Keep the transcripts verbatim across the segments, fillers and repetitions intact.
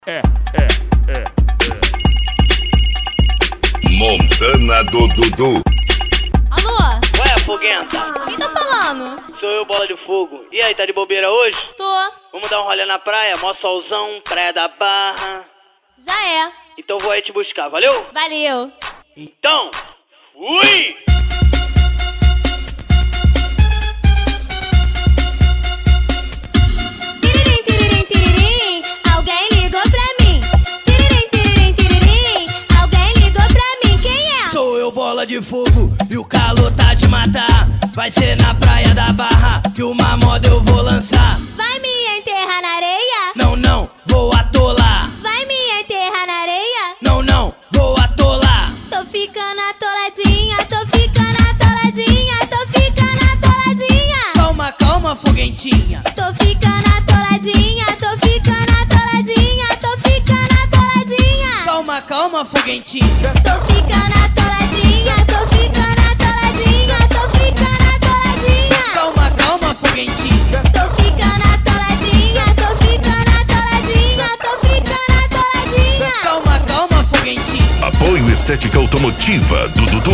É, é, é, é. Montana do Dudu. Alô? Ué, foguenta? Quem tá falando? Sou eu, Bola de Fogo. E aí, tá de bobeira hoje? Tô. Vamos dar um rolê na praia? Mó solzão, praia da Barra. Já é. Então vou aí te buscar, valeu? Valeu. Então, fui! Tiririm, tiririm, tiririm, alguém ligou pra mim. Tiririm, tiririm, tiririm, alguém ligou pra mim. Quem é? Sou eu, Bola de Fogo, e o calor tá de matar. Vai ser na praia da Barra que uma moda eu vou lançar. Vai me enterrar na areia? Não, não, vou atolar. Vai me enterrar na areia? Não, não, vou atolar. Tô ficando atoladinha, tô ficando atoladinha, tô ficando atoladinha. Calma, calma, foguentinha. Tô ficando atoladinha, tô ficando atoladinha, tô ficando atoladinha. Calma, calma, foguentinha. Tô ficando atoladinha, tô ficando atoladinha, tô ficando atoladinha. Calma, calma, foguentinha. Tô ficando atoladinha, tô ficando atoladinha, tô ficando atoladinha. Calma, calma, foguentinha. Apoio Estética Automotiva do Dudu.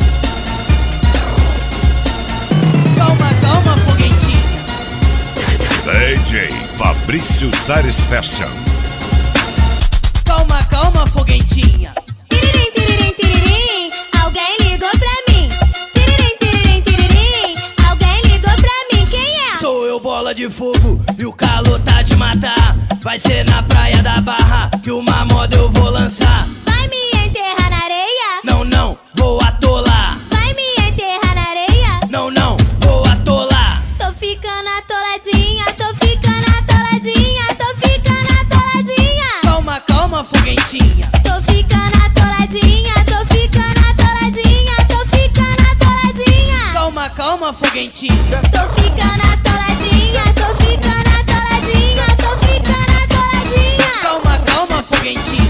Calma, calma, foguentinha. D J Fabrício Sares Fashion. Calma, calma, foguentinha. Tiririm, tiririm, tiririm, alguém ligou pra mim. Tiririm, tiririm, tiririm, alguém ligou pra mim. Quem é? Sou eu, Bola de Fogo, e o calor tá de matar. Vai ser na praia da Barra que uma moda eu vou lançar. Vai me enterrar na areia? Não, não, vou atolar. Vai me enterrar na areia? Não, não, vou atolar. Tô ficando atoladinha, tô ficando atoladinha, tô ficando atoladinha. Calma, calma, foguentinha. Tô ficando atoladinha, tô ficando atoladinha, tô ficando atoladinha. Calma, calma, foguentinha. Tô ficando atoladinha, tô ficando atoladinha, tô ficando atoladinha. Calma, calma, foguentinha.